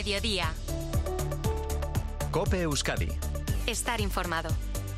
mediodía. COPE Euskadi. Estar informado.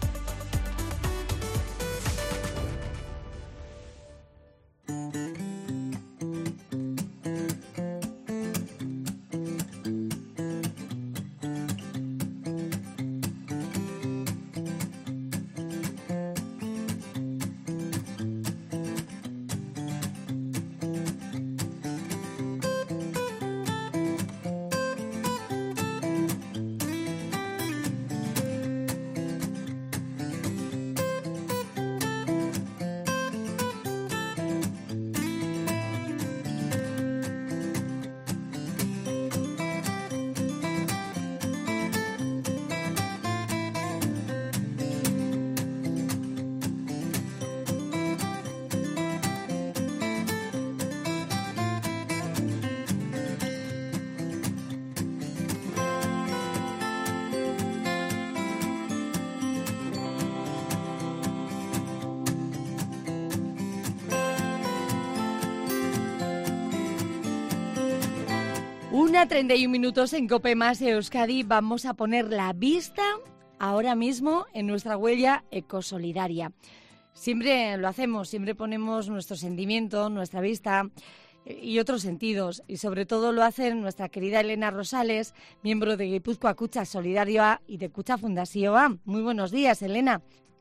Una 31 minutos en COPE más Euskadi. Vamos a poner la vista ahora mismo en nuestra huella ecosolidaria. Siempre lo hacemos, siempre ponemos nuestro sentimiento, nuestra vista y otros sentidos. Y sobre todo lo hace nuestra querida Elena Rosales, miembro de Gipuzkoa Kutxa Solidarioa y de Kutxa Fundazioa. Muy buenos días, Elena.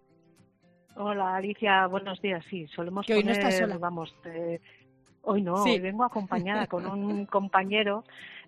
Hola, Alicia. Buenos días. Sí, solemos que hoy poner, no estás sola. Hoy no, Sí. Hoy vengo acompañada con un compañero.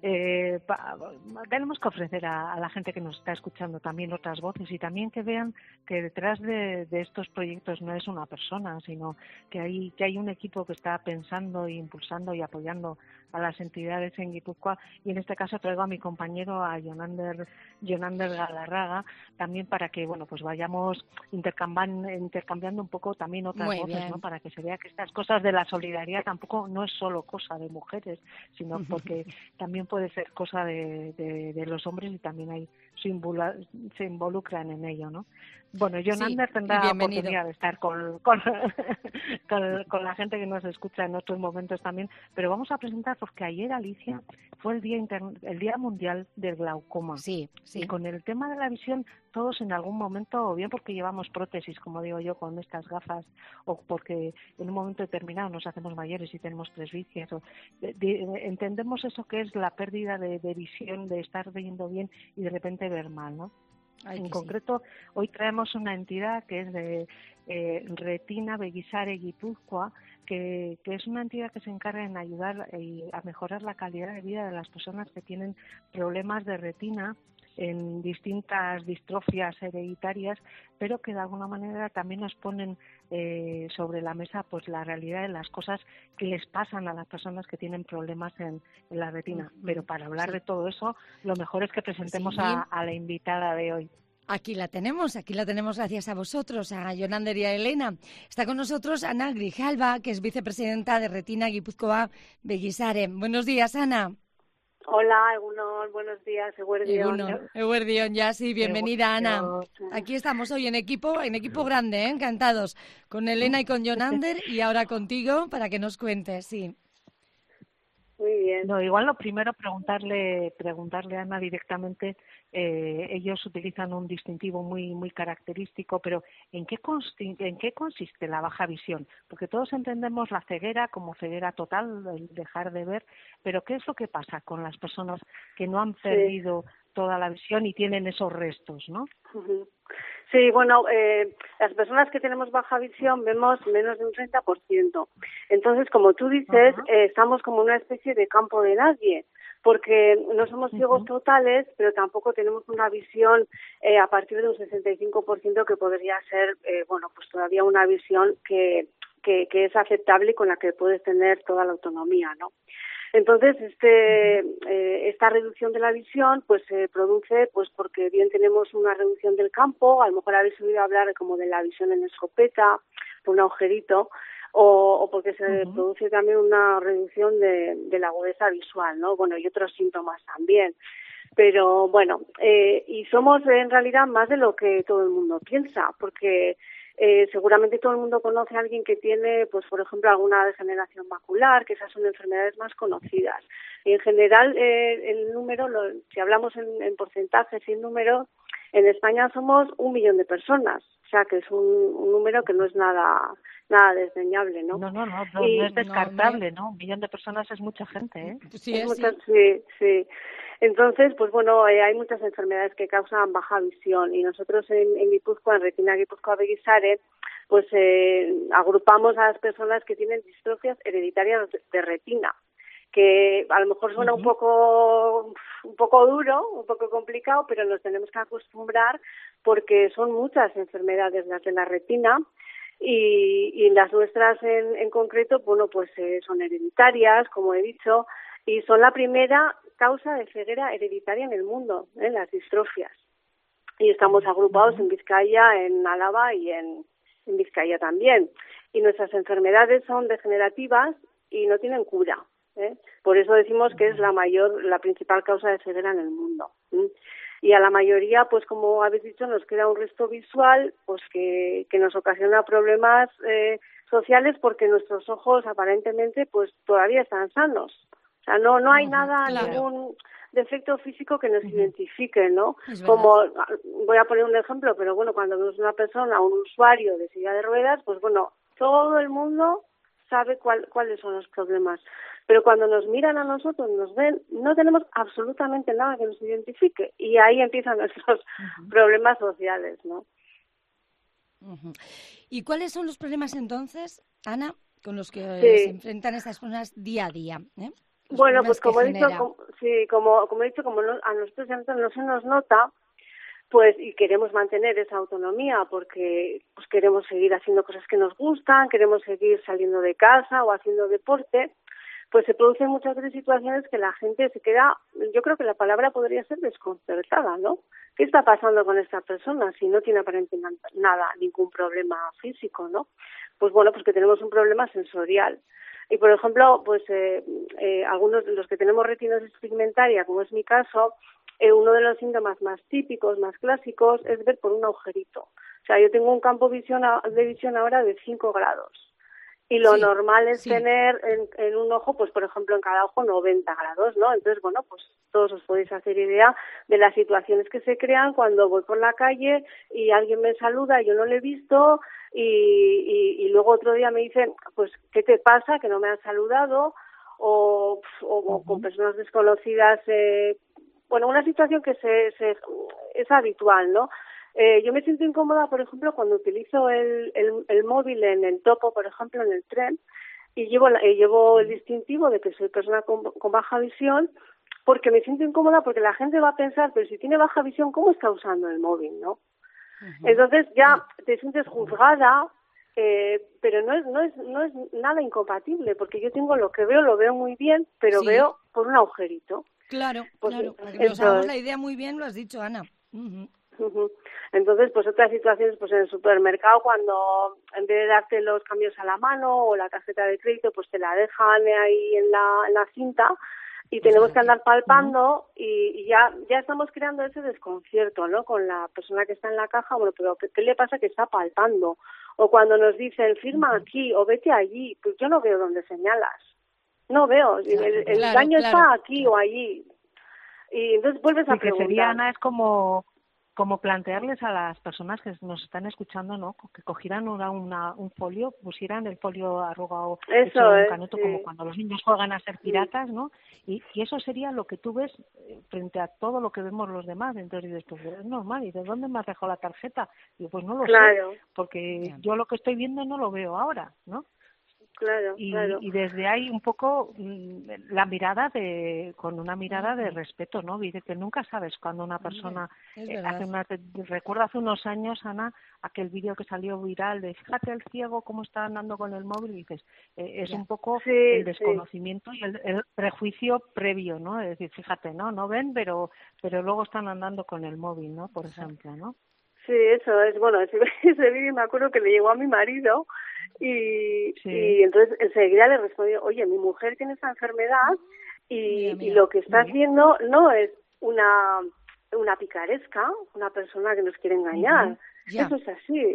Tenemos que ofrecer a la gente que nos está escuchando también otras voces y también que vean que detrás de estos proyectos no es una persona, sino que hay un equipo que está pensando e impulsando y apoyando a las entidades en Guipúzcoa, y en este caso traigo a mi compañero, a Jonander Galarraga, también para que pues vayamos intercambiando un poco también otras Muy voces, bien. ¿no? Para que se vea que estas cosas de la solidaridad tampoco no es solo cosa de mujeres, sino porque también puede ser cosa de los hombres y también se involucran en ello, ¿no? Bueno, Jonander tendrá oportunidad de estar con la gente que nos escucha en otros momentos también, pero vamos a presentar porque ayer, Alicia, fue el Día Mundial del Glaucoma. Sí. Y con el tema de la visión, todos en algún momento, o bien porque llevamos prótesis, como digo yo, con estas gafas, o porque en un momento determinado nos hacemos mayores y tenemos presbicia, entendemos eso que es la pérdida de visión, de estar viendo bien y de repente ver mal, ¿no? En concreto, hoy traemos una entidad que es de Retina Begisare Gipuzkoa, que es una entidad que se encarga en ayudar a mejorar la calidad de vida de las personas que tienen problemas de retina en distintas distrofias hereditarias, pero que de alguna manera también nos ponen sobre la mesa pues la realidad de las cosas que les pasan a las personas que tienen problemas en la retina. Pero para hablar de todo eso, lo mejor es que presentemos a la invitada de hoy. Aquí la tenemos gracias a vosotros, a Jonander y a Elena. Está con nosotros Ana Grijalva, que es vicepresidenta de Retina Gipuzkoa Begisare. Buenos días, Ana. Hola, Egunon, buenos días, Eguerdión, ya sí, bienvenida, Ana. Aquí estamos hoy en equipo grande, encantados, con Elena y con Jonander, y ahora contigo para que nos cuentes, sí. Muy bien. No, igual lo primero preguntarle a Ana directamente. Ellos utilizan un distintivo muy característico, pero ¿en qué consiste la baja visión? Porque todos entendemos la ceguera como ceguera total, el dejar de ver, pero ¿qué es lo que pasa con las personas que no han perdido toda la visión y tienen esos restos, ¿no? Sí, bueno, las personas que tenemos baja visión vemos menos de un 30%. Entonces, como tú dices, estamos como una especie de campo de nadie, porque no somos ciegos totales, pero tampoco tenemos una visión a partir de un 65% que podría ser, pues todavía una visión que es aceptable y con la que puedes tener toda la autonomía, ¿no? Entonces, esta reducción de la visión pues se produce pues porque bien tenemos una reducción del campo, a lo mejor habéis oído hablar como de la visión en escopeta, por un agujerito, o porque se produce también una reducción de la agudeza visual, ¿no? Bueno, y otros síntomas también. Pero bueno, y somos en realidad más de lo que todo el mundo piensa, porque seguramente todo el mundo conoce a alguien que tiene, pues por ejemplo, alguna degeneración macular, que esas son enfermedades más conocidas. Y en general, el número, si hablamos en porcentajes y en número, en España somos 1 millón de personas, o sea que es un número que no es nada desdeñable, ¿no? No es descartable, ¿no? 1 millón de personas es mucha gente, ¿eh? Sí. Entonces, pues bueno, hay muchas enfermedades que causan baja visión y nosotros en Guipúzcoa, en Retina Guipúzcoa Beguisare, pues agrupamos a las personas que tienen distrofias hereditarias de retina, que a lo mejor suena un poco duro, un poco complicado, pero nos tenemos que acostumbrar porque son muchas enfermedades las de la retina y las nuestras en concreto, bueno, pues son hereditarias, como he dicho, y son la primera causa de ceguera hereditaria en el mundo, las distrofias. Y estamos agrupados en Vizcaya, en Álava y en Vizcaya también. Y nuestras enfermedades son degenerativas y no tienen cura. Por eso decimos que es la principal causa de ceguera en el mundo. Y a la mayoría, pues como habéis dicho, nos queda un resto visual pues que nos ocasiona problemas sociales porque nuestros ojos aparentemente pues todavía están sanos. O sea, no hay nada, ningún defecto físico que nos identifique, ¿no? Como, voy a poner un ejemplo, pero bueno, cuando vemos una persona, un usuario de silla de ruedas, pues bueno, todo el mundo sabe cuáles son los problemas. Pero cuando nos miran a nosotros, nos ven, no tenemos absolutamente nada que nos identifique. Y ahí empiezan nuestros problemas sociales, ¿no? ¿Y cuáles son los problemas entonces, Ana, con los que se enfrentan estas personas día a día? Bueno, pues como he dicho, a nosotros no se nos nota, pues y queremos mantener esa autonomía porque pues queremos seguir haciendo cosas que nos gustan, queremos seguir saliendo de casa o haciendo deporte, pues se producen muchas veces situaciones que la gente se queda, yo creo que la palabra podría ser desconcertada, ¿no? ¿Qué está pasando con esta persona si no tiene aparentemente ningún problema físico, ¿no? Pues bueno, pues que tenemos un problema sensorial. Y por ejemplo, pues algunos de los que tenemos retinosis pigmentaria, como es mi caso, uno de los síntomas más típicos, más clásicos, es ver por un agujerito. O sea, yo tengo un campo de visión ahora de 5 grados. Y lo normal es tener en un ojo, pues por ejemplo en cada ojo 90 grados, ¿no? Entonces, bueno, pues todos os podéis hacer idea de las situaciones que se crean cuando voy por la calle y alguien me saluda y yo no le he visto y luego otro día me dicen, pues, ¿qué te pasa? Que no me has saludado o con personas desconocidas. Bueno, una situación que es habitual, ¿no? Yo me siento incómoda, por ejemplo, cuando utilizo el móvil en el topo, por ejemplo, en el tren, y llevo el distintivo de que soy persona con baja visión, porque me siento incómoda porque la gente va a pensar, pero si tiene baja visión, ¿cómo está usando el móvil, no? Entonces ya te sientes juzgada, pero no es nada incompatible, porque yo tengo lo que veo, lo veo muy bien, pero veo por un agujerito. Claro, pues, claro. Para que nos hagamos la idea muy bien, lo has dicho, Ana. Entonces, pues otras situaciones, pues en el supermercado, cuando en vez de darte los cambios a la mano o la tarjeta de crédito, pues te la dejan ahí en la cinta y tenemos que andar palpando y ya estamos creando ese desconcierto, ¿no? Con la persona que está en la caja, bueno, pero ¿qué le pasa que está palpando? O cuando nos dicen, firma aquí o vete allí, pues yo no veo dónde señalas. No veo, el daño está aquí o allí. Y entonces vuelves a preguntar. Que sería, Ana, es como plantearles a las personas que nos están escuchando, ¿no? Que cogieran un folio, pusieran el folio arrugado hecho un canuto, como cuando los niños juegan a ser piratas, ¿no? Y eso sería lo que tú ves frente a todo lo que vemos los demás. Entonces dices, pues es normal, ¿y de dónde me has dejado la tarjeta? Y yo, pues no lo sé, porque yo lo que estoy viendo no lo veo ahora, ¿no? Y desde ahí un poco la mirada con una mirada de respeto, ¿no? Dice que nunca sabes cuando una persona recuerdo hace unos años, Ana, aquel vídeo que salió viral de fíjate el ciego cómo está andando con el móvil, y dices, es un poco el desconocimiento y el prejuicio previo, ¿no? Es decir, fíjate, no ven, pero luego están andando con el móvil, ¿no? Por ejemplo, ¿no? Sí, eso es, bueno, ese vídeo me acuerdo que le llegó a mi marido y entonces enseguida le respondió, oye, mi mujer tiene esa enfermedad y lo que está haciendo no es una picaresca, una persona que nos quiere engañar. Eso es así.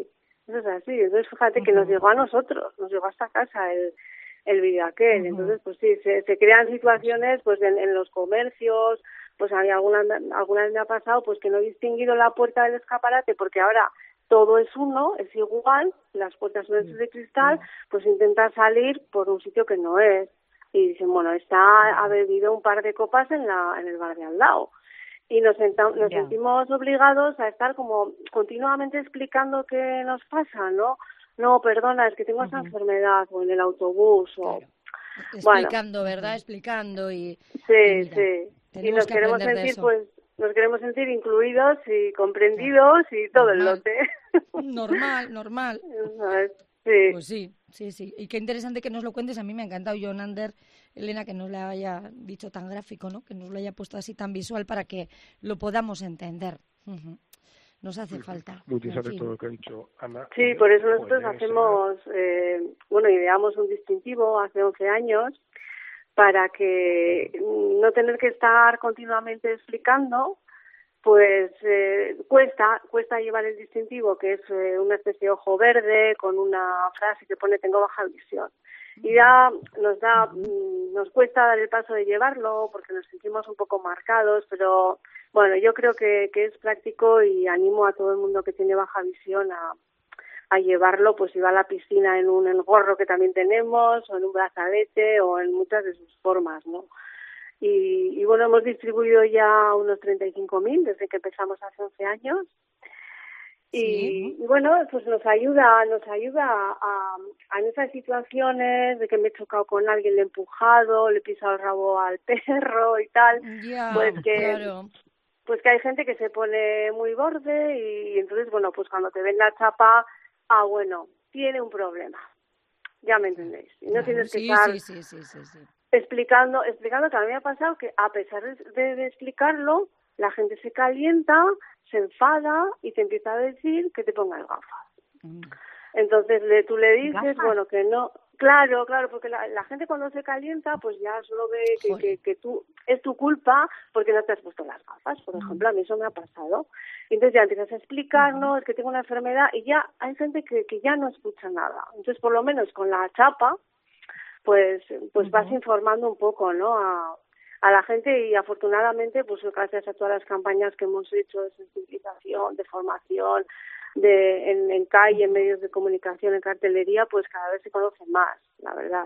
eso es así. Entonces, fíjate que nos llegó a nosotros, nos llegó hasta casa el vídeo aquel. Entonces, pues sí, se crean situaciones pues en los comercios, pues hay alguna vez me ha pasado pues que no he distinguido la puerta del escaparate porque ahora todo es uno, es igual, las puertas son de cristal, pues intenta salir por un sitio que no es. Y dicen, bueno, ha bebido un par de copas en el bar de al lado. Y nos sentimos obligados a estar como continuamente explicando qué nos pasa, ¿no? No, perdona, es que tengo esa enfermedad, o en el autobús, o... Claro. Explicando, ¿verdad? Explicando y... Sí, mira, sí. Y nos que queremos aprender de sentir, eso. pues, nos queremos sentir incluidos y comprendidos y todo el lote. Normal. Sí. Pues sí. Y qué interesante que nos lo cuentes. A mí me ha encantado, Jonander, Elena, que nos lo haya dicho tan gráfico, ¿no? Que nos lo haya puesto así tan visual para que lo podamos entender. Nos hace falta. Muy interesante todo lo que ha dicho Ana. Sí, por eso nosotros hacemos, ideamos un distintivo hace 11 años para que no tener que estar continuamente explicando, pues cuesta llevar el distintivo, que es una especie de ojo verde con una frase que pone tengo baja visión. Y ya nos cuesta dar el paso de llevarlo porque nos sentimos un poco marcados, pero bueno, yo creo que es práctico y animo a todo el mundo que tiene baja visión a llevarlo, pues si va a la piscina en un gorro que también tenemos, o en un brazalete, o en muchas de sus formas, ¿no? Y bueno, hemos distribuido ya unos 35.000 desde que empezamos hace 11 años. Y bueno, pues nos ayuda a en esas situaciones de que me he chocado con alguien, le he empujado, le he pisado el rabo al perro y tal, pues que hay gente que se pone muy borde y entonces, bueno, pues cuando te ven la chapa, bueno, tiene un problema. Ya me entendéis. Y no tienes que estar explicando que a mí me ha pasado que a pesar de explicarlo, la gente se calienta, se enfada y te empieza a decir que te pongas gafas. Entonces tú le dices, ¿gafas? Bueno, que no. Claro, porque la gente cuando se calienta, pues ya solo ve que tú es tu culpa porque no te has puesto las gafas. Por ejemplo, a mí eso me ha pasado. Entonces ya empiezas a explicar, no, es que tengo una enfermedad y ya hay gente que ya no escucha nada. Entonces, por lo menos con la chapa, pues vas informando un poco, ¿no? A la gente y afortunadamente, pues gracias a todas las campañas que hemos hecho de sensibilización, de formación, en calle, en medios de comunicación, en cartelería, pues cada vez se conoce más, la verdad.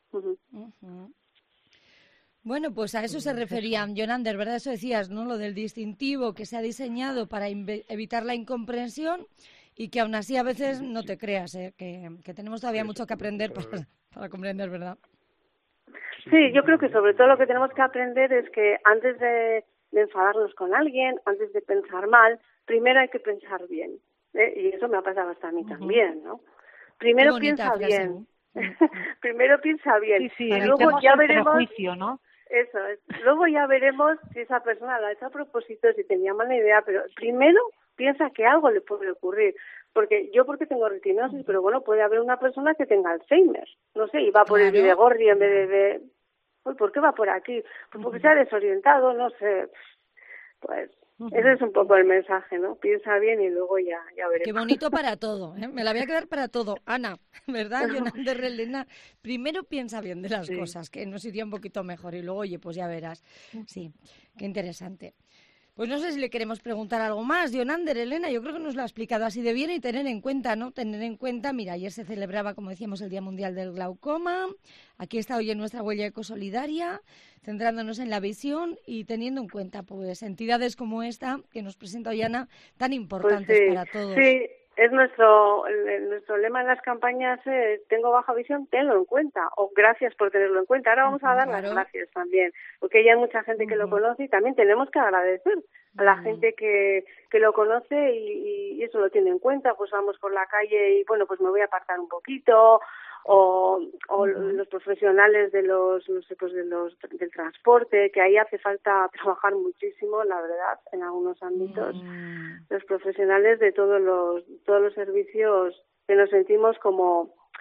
Bueno, pues a eso se refería Jonander, ¿verdad? Eso decías, ¿no? Lo del distintivo que se ha diseñado para evitar la incomprensión y que aún así a veces no te creas, que tenemos todavía mucho que aprender para comprender, ¿verdad? Sí, yo creo que sobre todo lo que tenemos que aprender es que antes de enfadarnos con alguien, antes de pensar mal, primero hay que pensar bien. Y eso me ha pasado hasta a mí también, ¿no? Primero piensa bien. Primero piensa bien. Sí, luego ya veremos, prejuicio, ¿no? Eso es. Luego ya veremos si esa persona lo ha hecho a propósito, si tenía mala idea, pero primero piensa que algo le puede ocurrir. Porque tengo retinosis, pero bueno, puede haber una persona que tenga Alzheimer, no sé, y va por el Videgorri en vez de uy, ¿por qué va por aquí? Pues porque se ha desorientado, no sé. Pues ese es un poco el mensaje, ¿no? Piensa bien y luego ya veremos. Qué bonito para todo, ¿eh? Me la voy a quedar para todo. Ana, ¿verdad? Jonander, Elena, primero piensa bien de las cosas, que nos iría un poquito mejor y luego, oye, pues ya verás. Sí, qué interesante. Pues no sé si le queremos preguntar algo más, Jonander, Elena, yo creo que nos lo ha explicado así de bien y tener en cuenta, ¿no? Tener en cuenta, mira, ayer se celebraba, como decíamos, el Día Mundial del Glaucoma, aquí está hoy en nuestra huella ecosolidaria, centrándonos en la visión y teniendo en cuenta, pues, entidades como esta que nos presenta hoy Ana, tan importantes para todos. Sí, es nuestro lema en las campañas, tengo baja visión, tenlo en cuenta, o gracias por tenerlo en cuenta. Ahora vamos a dar las gracias también, porque ya hay mucha gente que lo conoce y también tenemos que agradecer a la gente que lo conoce y eso lo tiene en cuenta. Pues vamos por la calle y bueno, pues me voy a apartar un poquito, o los profesionales del transporte, que ahí hace falta trabajar muchísimo, la verdad, en algunos ámbitos. Los profesionales de todos los servicios, que nos sentimos como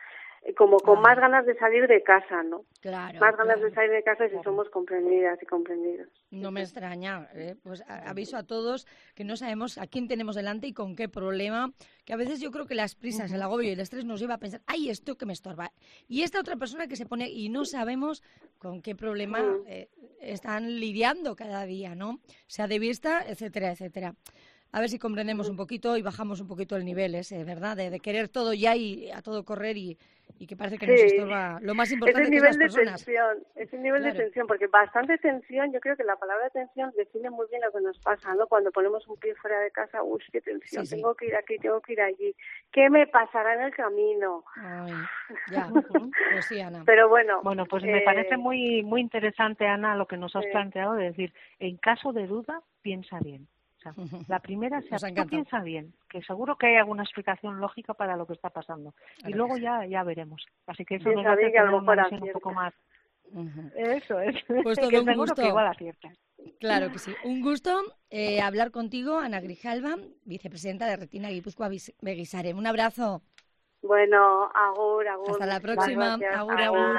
como con más ganas de salir de casa, ¿no? Claro. Más ganas de salir de casa si somos comprendidas y comprendidos. No me extraña, pues aviso a todos que no sabemos a quién tenemos delante y con qué problema, que a veces yo creo que las prisas, el agobio y el estrés nos lleva a pensar, ¡ay, esto que me estorba! Y esta otra persona que se pone y no sabemos con qué problema están lidiando cada día, ¿no? Sea de vista, etcétera, etcétera. A ver si comprendemos un poquito y bajamos un poquito el nivel ese, ¿verdad? De querer todo ya y a todo correr y que parece que nos estorba lo más importante que es las personas. Ese nivel de tensión, porque bastante tensión, yo creo que la palabra tensión define muy bien lo que nos pasa, ¿no? Cuando ponemos un pie fuera de casa, uy, qué tensión, tengo que ir aquí, tengo que ir allí, ¿qué me pasará en el camino? Ay, ya, pues sí, Ana. Pero bueno, pues me parece muy muy interesante, Ana, lo que nos has planteado, de decir, en caso de duda, piensa bien. La primera, tú piensa bien, que seguro que hay alguna explicación lógica para lo que está pasando. Claro, y luego ya veremos. Así que eso nos va a hacer tener una visión un poco más. Eso es. Pues todo que un seguro gusto. Que igual acierta. Claro que sí. Un gusto hablar contigo, Ana Grijalva, vicepresidenta de Retina Guipúzcoa Beguisare. Un abrazo. Bueno, agur. Hasta la próxima. Agur.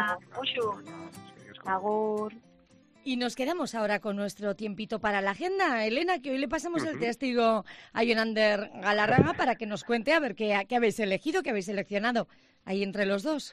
Agur. Y nos quedamos ahora con nuestro tiempito para la agenda. Elena, que hoy le pasamos el testigo a Yonander Galarraga para que nos cuente a ver qué habéis elegido, qué habéis seleccionado ahí entre los dos.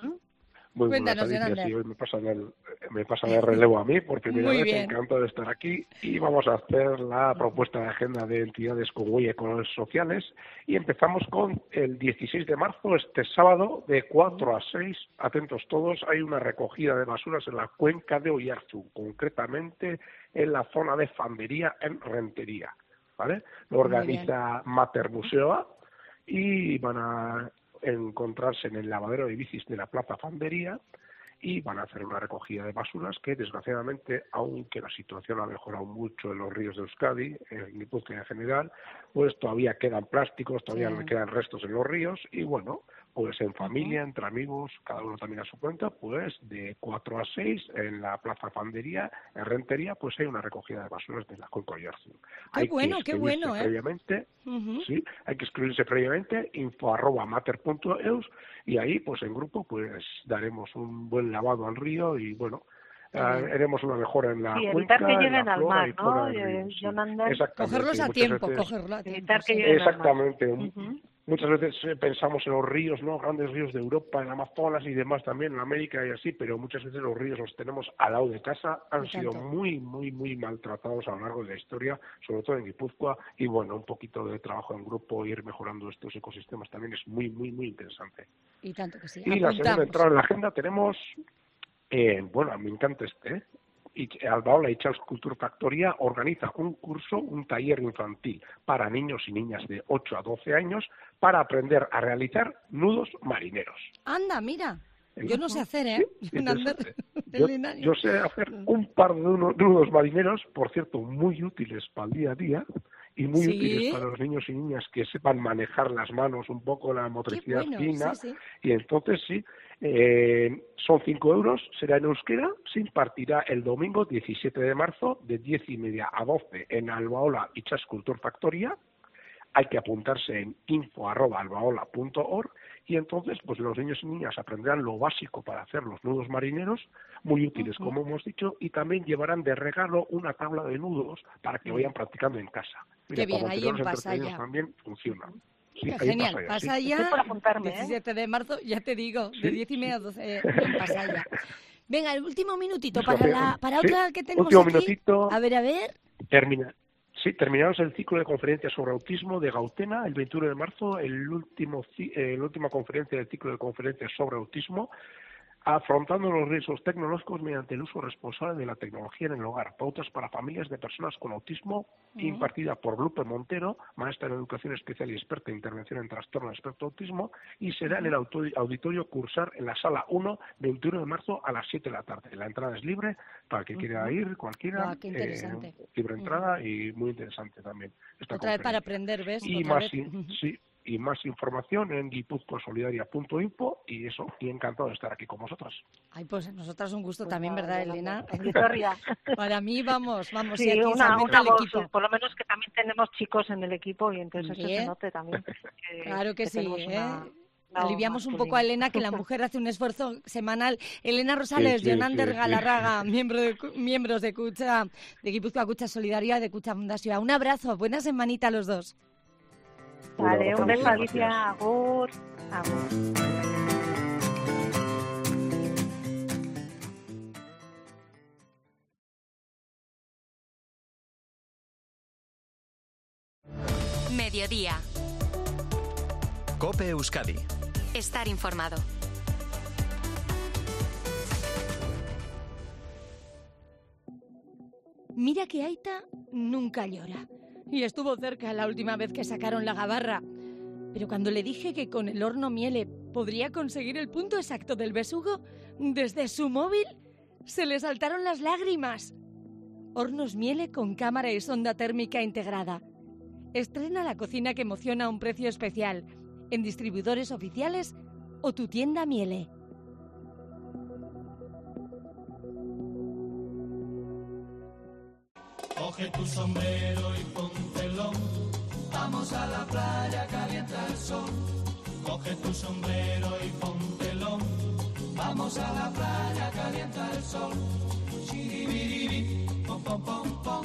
Muy Cuéntanos, buenas, Yonander. sí, hoy me pasan el relevo a mí por primera vez, encantado de estar aquí y vamos a hacer la propuesta de agenda de entidades con huella y colores sociales y empezamos con el 16 de marzo, este sábado, de 4 a 6, atentos todos, hay una recogida de basuras en la cuenca de Oyarzun, concretamente en la zona de Fandería en Rentería, ¿vale? Lo organiza Mater Museoa y van a encontrarse en el lavadero de bicis de la Plaza Fandería y van a hacer una recogida de basuras que desgraciadamente, aunque la situación ha mejorado mucho en los ríos de Euskadi, en Guipúzcoa en general, pues todavía quedan plásticos, todavía quedan restos en los ríos y bueno, pues en familia, entre amigos, cada uno también a su cuenta, pues de 4 a 6 en la Plaza Fandería, en Rentería, pues hay una recogida de basuras de la cuenca de Oyarzun. Qué bueno, previamente, sí, hay que escribirse previamente, info@mater.eus y ahí, pues en grupo, pues daremos un buen lavado al río y bueno, haremos una mejora en la cuenca, evitar que lleguen al mar, ¿no? Cogerlos a tiempo, evitar que lleguen exactamente. Al mar. Muchas veces pensamos en los ríos, ¿no? Grandes ríos de Europa, en Amazonas y demás también, en América y así, pero muchas veces los ríos los tenemos al lado de casa, han sido muy maltratados a lo largo de la historia, sobre todo en Guipúzcoa, y bueno, un poquito de trabajo en grupo, ir mejorando estos ecosistemas también es muy interesante. Y tanto que sí. Y la segunda entrada en la agenda tenemos, bueno, me encanta y Albaola y Charles Culture Factoría organiza un taller infantil para niños y niñas de 8 a 12 años para aprender a realizar nudos marineros. Anda, mira, yo no sé hacer, Sí, yo sé hacer un par de nudos marineros, por cierto, muy útiles para el día a día y muy útiles para los niños y niñas que sepan manejar las manos un poco, la motricidad fina. Y entonces son 5 euros, será en euskera, se impartirá el domingo 17 de marzo de 10:30 a 12 en Albaola y Charles Culture Factoría. Hay que apuntarse en info@albaola.org y entonces pues los niños y niñas aprenderán lo básico para hacer los nudos marineros, muy útiles como hemos dicho, y también llevarán de regalo una tabla de nudos para que vayan practicando en casa. Mira, qué bien, ahí en Pasaya también funciona. Sí, genial, Pasaya, por apuntarme, 17 de marzo, ya te digo, de 10:30 a 12 en Pasaya. Venga, el último minutito para otra que tenemos último aquí. Minutito. A ver. Terminamos el ciclo de conferencias sobre autismo de Gautena el 21 de marzo, la última conferencia del ciclo de conferencias sobre autismo, afrontando los riesgos tecnológicos mediante el uso responsable de la tecnología en el hogar, pautas para familias de personas con autismo, impartida por Lupe Montero, maestra en educación especial y experta en intervención en trastorno espectro autismo, y será en el auditorio Cursar en la sala 1 del 21 de marzo a las 7 de la tarde. La entrada es libre para el que quiera ir, cualquiera, qué interesante. libre entrada y muy interesante también. Otra vez para aprender, ¿ves? Y y más información en guipuzcoasolidaria.info y encantado de estar aquí con vosotras. Ay, pues nosotras un gusto también, ¿verdad, Elena? Para mí, vamos, sí, y aquí una voz, equipo. Por lo menos que también tenemos chicos en el equipo y entonces eso se note también. Claro que sí, No, aliviamos un poco a Elena, que la mujer hace un esfuerzo semanal. Elena Rosales, Jonander Galarraga, miembros de Kutxa, de Gipuzkoa Kutxa Solidaria, de Kutxa Fundación. Un abrazo, buena semanita a los dos. Vale, un beso, Alicia. Agur. Mediodía. COPE Euskadi. Estar informado. Mira que Aita nunca llora. Y estuvo cerca la última vez que sacaron la gabarra. Pero cuando le dije que con el horno Miele podría conseguir el punto exacto del besugo, desde su móvil se le saltaron las lágrimas. Hornos Miele con cámara y sonda térmica integrada. Estrena la cocina que emociona a un precio especial en distribuidores oficiales o tu tienda Miele. Coge tu sombrero y póntelo, vamos a la playa, calienta el sol. Coge tu sombrero y póntelo, vamos a la playa, calienta el sol. Shiribiribi, pom pom pom pom.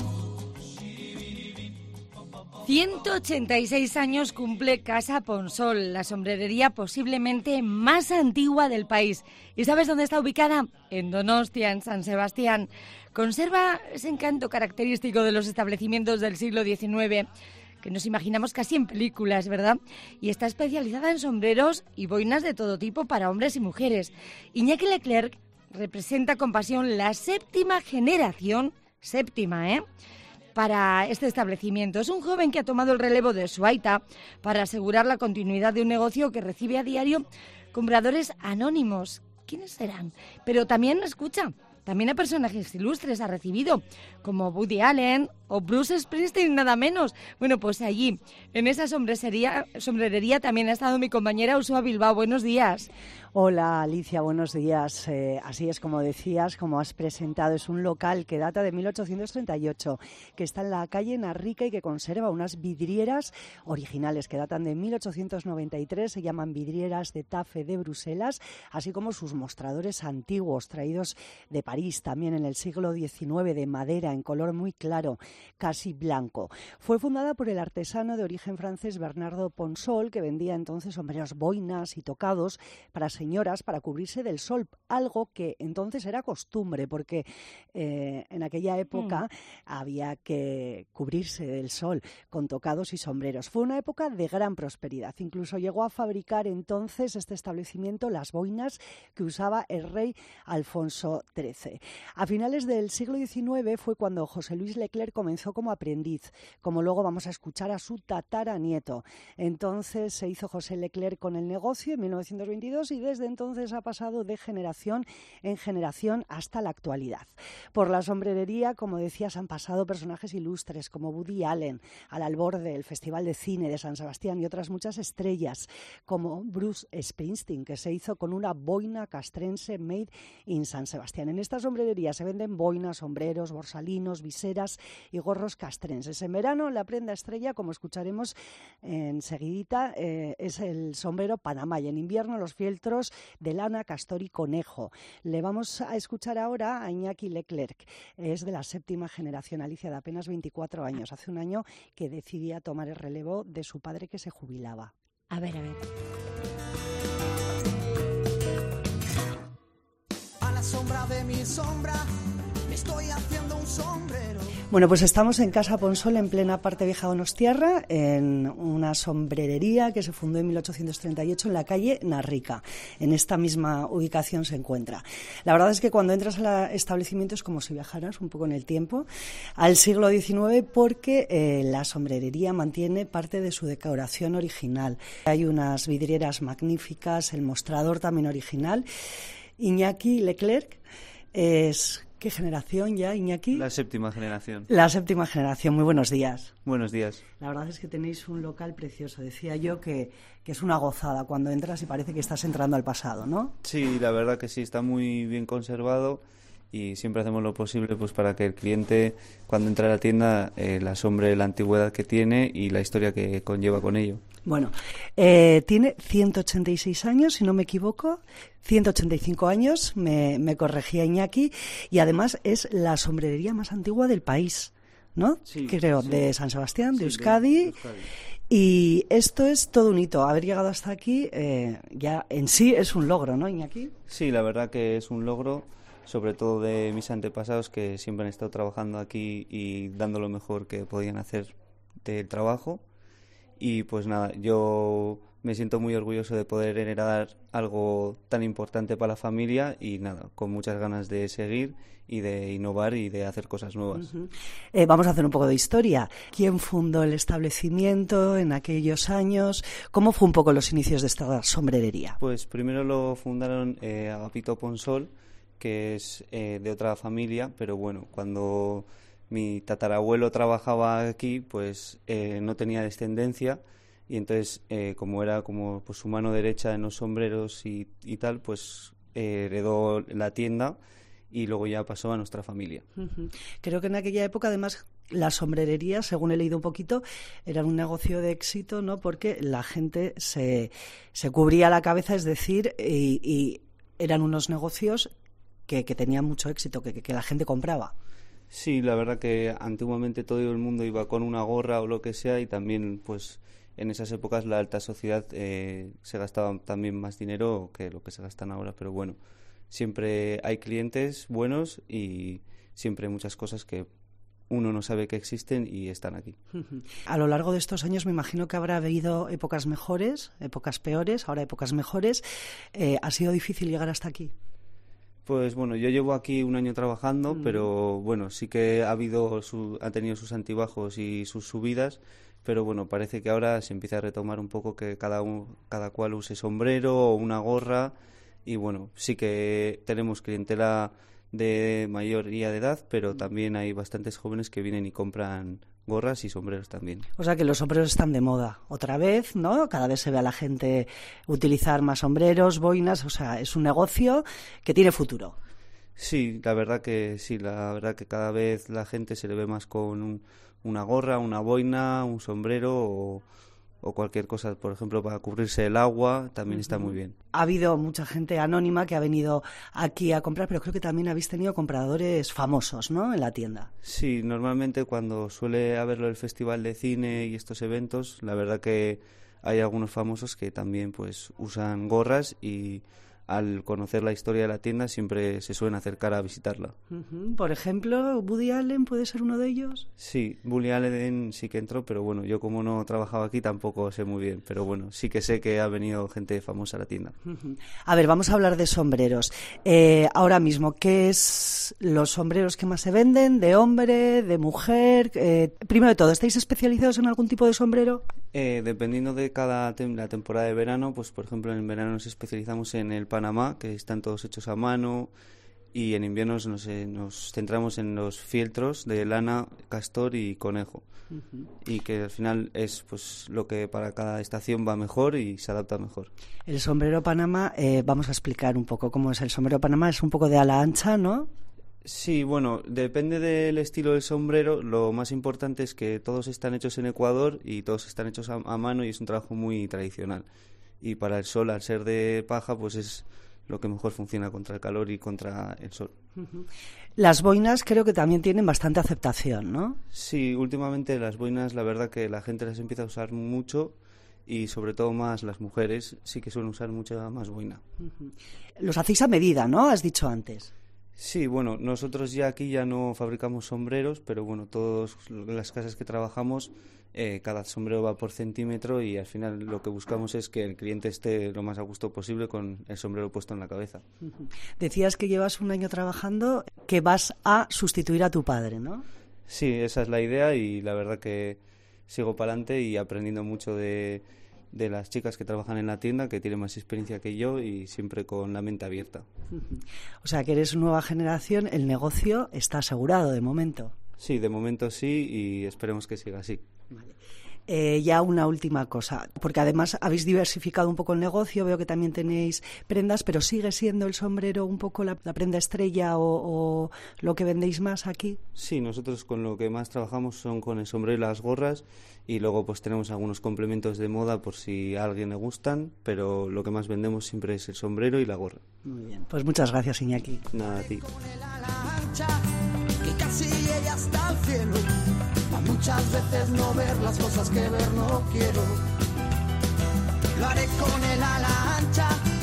186 años cumple Casa Ponsol, la sombrerería posiblemente más antigua del país. ¿Y sabes dónde está ubicada? En Donostia, en San Sebastián. Conserva ese encanto característico de los establecimientos del siglo XIX, que nos imaginamos casi en películas, ¿verdad? Y está especializada en sombreros y boinas de todo tipo para hombres y mujeres. Iñaki Leclerc representa con pasión la séptima generación, para este establecimiento. Es un joven que ha tomado el relevo de su aita para asegurar la continuidad de un negocio que recibe a diario compradores anónimos. ¿Quiénes serán? Pero también, escucha, también a personajes ilustres ha recibido, como Woody Allen o Bruce Springsteen, nada menos. Bueno, pues allí, en esa sombrerería también ha estado mi compañera Ursula Bilbao. Buenos días. Hola Alicia, buenos días. Así es, como decías, como has presentado, es un local que data de 1838, que está en la calle Narrica y que conserva unas vidrieras originales que datan de 1893, se llaman vidrieras de Tafe de Bruselas, así como sus mostradores antiguos traídos de París, también en el siglo XIX, de madera, en color muy claro, casi blanco. Fue fundada por el artesano de origen francés Bernardo Ponsol, que vendía entonces sombreros, boinas y tocados para señoras para cubrirse del sol, algo que entonces era costumbre, porque en aquella época había que cubrirse del sol con tocados y sombreros. Fue una época de gran prosperidad. Incluso llegó a fabricar entonces este establecimiento las boinas que usaba el rey Alfonso XIII. A finales del siglo XIX fue cuando José Luis Leclerc comenzó como aprendiz, como luego vamos a escuchar a su tataranieto. Entonces se hizo José Leclerc con el negocio en 1922 y desde entonces ha pasado de generación en generación hasta la actualidad. Por la sombrerería, como decías, han pasado personajes ilustres como Woody Allen, al alborde del Festival de Cine de San Sebastián, y otras muchas estrellas como Bruce Springsteen, que se hizo con una boina castrense made in San Sebastián. En esta sombrerería se venden boinas, sombreros, borsalinos, viseras y gorros castrenses. En verano la prenda estrella, como escucharemos enseguidita, es el sombrero Panamá, y en invierno los fieltros de lana, castor y conejo. Le vamos a escuchar ahora a Iñaki Leclerc. Es de la séptima generación, Alicia, de apenas 24 años. Hace un año que decidía tomar el relevo de su padre, que se jubilaba. A ver. A la sombra de mi sombra me estoy haciendo un sombrero. Bueno, pues estamos en Casa Ponsol, en plena parte vieja donostiarra, en una sombrerería que se fundó en 1838 en la calle Narrica. En esta misma ubicación se encuentra. La verdad es que cuando entras al establecimiento es como si viajaras un poco en el tiempo al siglo XIX, porque la sombrerería mantiene parte de su decoración original. Hay unas vidrieras magníficas, el mostrador también original. Iñaki Leclerc es... ¿Qué generación ya, Iñaki? La séptima generación. La séptima generación. Muy buenos días. Buenos días. La verdad es que tenéis un local precioso. Decía yo que es una gozada cuando entras y parece que estás entrando al pasado, ¿no? Sí, la verdad que sí, está muy bien conservado y siempre hacemos lo posible pues para que el cliente cuando entra a la tienda le asombre la antigüedad que tiene y la historia que conlleva con ello. Bueno, tiene 186 años, si no me equivoco, 185 años, me corregía Iñaki, y además es la sombrerería más antigua del país, ¿no? Sí, creo, sí. De San Sebastián, de Sí, Euskadi. de Euskadi. Y esto es todo un hito. Haber llegado hasta aquí ya en sí es un logro, ¿no, Iñaki? Sí, la verdad que es un logro, sobre todo de mis antepasados que siempre han estado trabajando aquí y dando lo mejor que podían hacer del trabajo. Y pues nada, yo me siento muy orgulloso de poder heredar algo tan importante para la familia y nada, con muchas ganas de seguir y de innovar y de hacer cosas nuevas. Uh-huh. Vamos a hacer un poco de historia. ¿Quién fundó el establecimiento en aquellos años? ¿Cómo fue un poco los inicios de esta sombrerería? Pues primero lo fundaron Agapito Ponsol, que es de otra familia, pero bueno, cuando mi tatarabuelo trabajaba aquí, pues no tenía descendencia y entonces como era como pues su mano derecha en los sombreros y tal, pues heredó la tienda y luego ya pasó a nuestra familia. Uh-huh. Creo que en aquella época además las sombrererías, según he leído un poquito, eran un negocio de éxito, ¿no? Porque la gente se cubría la cabeza, es decir, y eran unos negocios que tenían mucho éxito, que la gente compraba. Sí, la verdad que antiguamente todo el mundo iba con una gorra o lo que sea y también pues en esas épocas la alta sociedad se gastaba también más dinero que lo que se gastan ahora, pero bueno, siempre hay clientes buenos y siempre hay muchas cosas que uno no sabe que existen y están aquí. A lo largo de estos años me imagino que habrá habido épocas mejores, épocas peores, ahora épocas mejores. ¿Ha sido difícil llegar hasta aquí? Pues bueno, yo llevo aquí un año trabajando, pero bueno, sí que ha tenido sus altibajos y sus subidas, pero bueno, parece que ahora se empieza a retomar un poco que cada cual use sombrero o una gorra y bueno, sí que tenemos clientela de mayoría de edad, pero también hay bastantes jóvenes que vienen y compran gorras y sombreros también. O sea que los sombreros están de moda otra vez, ¿no? Cada vez se ve a la gente utilizar más sombreros, boinas, o sea, es un negocio que tiene futuro. Sí, la verdad que cada vez la gente se le ve más con una gorra, una boina, un sombrero o cualquier cosa, por ejemplo, para cubrirse el agua, también está muy bien. Ha habido mucha gente anónima que ha venido aquí a comprar, pero creo que también habéis tenido compradores famosos, ¿no?, en la tienda. Sí, normalmente cuando suele haberlo el festival de cine y estos eventos, la verdad que hay algunos famosos que también pues usan gorras y al conocer la historia de la tienda siempre se suelen acercar a visitarla. Uh-huh. Por ejemplo, Woody Allen puede ser uno de ellos. Sí, Woody Allen sí que entró, pero bueno, yo como no trabajaba aquí tampoco sé muy bien, pero bueno, sí que sé que ha venido gente famosa a la tienda. Uh-huh. A ver, vamos a hablar de sombreros. Ahora mismo, ¿qué es los sombreros que más se venden? ¿De hombre, de mujer? Primero de todo, ¿estáis especializados en algún tipo de sombrero? Dependiendo de la temporada de verano, pues por ejemplo en verano nos especializamos en el Panamá, que están todos hechos a mano, y en invierno nos centramos en los fieltros de lana, castor y conejo. Uh-huh. Y que al final es pues lo que para cada estación va mejor y se adapta mejor. El sombrero Panamá, vamos a explicar un poco cómo es el sombrero Panamá, es un poco de ala ancha, ¿no? Sí, bueno, depende del estilo del sombrero. Lo más importante es que todos están hechos en Ecuador y todos están hechos a mano y es un trabajo muy tradicional. Y para el sol, al ser de paja, pues es lo que mejor funciona contra el calor y contra el sol. Uh-huh. Las boinas creo que también tienen bastante aceptación, ¿no? Sí, últimamente las boinas, la verdad que la gente las empieza a usar mucho y sobre todo más las mujeres sí que suelen usar mucha más boina. Uh-huh. Los hacéis a medida, ¿no? Has dicho antes. Sí, bueno, nosotros ya aquí ya no fabricamos sombreros, pero bueno, todas las casas que trabajamos, cada sombrero va por centímetro y al final lo que buscamos es que el cliente esté lo más a gusto posible con el sombrero puesto en la cabeza. Uh-huh. Decías que llevas un año trabajando, que vas a sustituir a tu padre, ¿no? Sí, esa es la idea y la verdad que sigo para adelante y aprendiendo mucho de las chicas que trabajan en la tienda, que tienen más experiencia que yo y siempre con la mente abierta. O sea, que eres nueva generación, el negocio está asegurado de momento. Sí, de momento sí y esperemos que siga así. Vale. Ya una última cosa, porque además habéis diversificado un poco el negocio, veo que también tenéis prendas, pero ¿sigue siendo el sombrero un poco la prenda estrella o lo que vendéis más aquí? Sí, nosotros con lo que más trabajamos son con el sombrero y las gorras, y luego pues tenemos algunos complementos de moda por si a alguien le gustan, pero lo que más vendemos siempre es el sombrero y la gorra. Muy bien, pues muchas gracias, Iñaki. Nada, a ti. Que casi llegue hasta el cielo, a muchas veces no ver las cosas que ver no quiero. Lo haré con el ala ancha,